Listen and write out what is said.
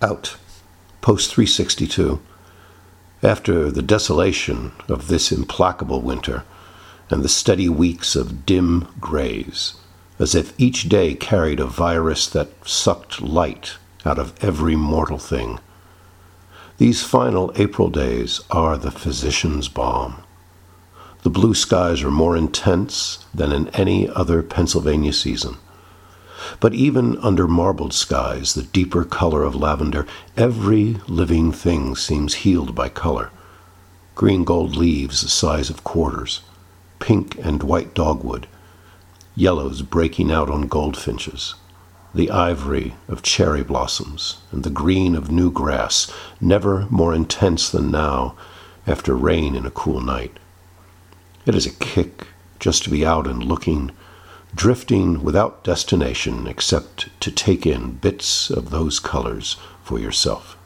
Out. Post 362. After the desolation of this implacable winter, and the steady weeks of dim grays, as if each day carried a virus that sucked light out of every mortal thing, these final April days are the physician's balm. The blue skies are more intense than in any other Pennsylvania season. But even under marbled skies, the deeper color of lavender, every living thing seems healed by color. Green gold leaves the size of quarters, pink and white dogwood, yellows breaking out on goldfinches, the ivory of cherry blossoms, and the green of new grass, never more intense than now after rain in a cool night. It is a kick just to be out and looking, drifting without destination except to take in bits of those colors for yourself.